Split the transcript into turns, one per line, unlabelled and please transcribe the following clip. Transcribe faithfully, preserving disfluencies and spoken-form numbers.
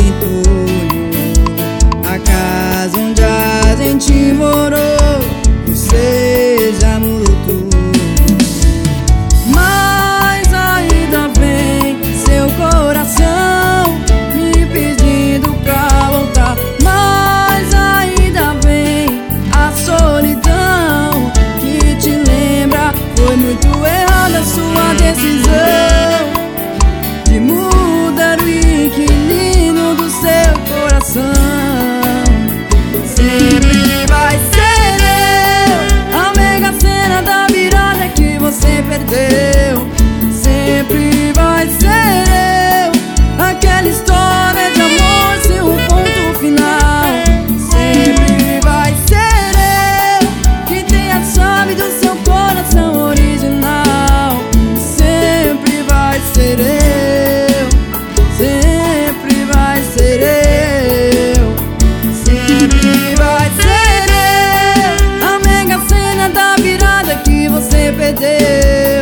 entulho. A casa onde a gente morou, você já mudou tudo. Mas ainda vem seu coração me pedindo pra voltar. Mas ainda vem a solidão que te lembra. Foi muito errada a sua decisão de mudar o inquilino do seu coração. Sempre vai ser eu a mega cena da virada que você perdeu. Sempre vai ser eu aquela história de amor sem um ponto final. Sempre vai ser eu que tem a chave do seu coração original. Sempre vai ser eu, sempre vai ser eu. Sempre vai ser eu a mega cena da virada que você perdeu.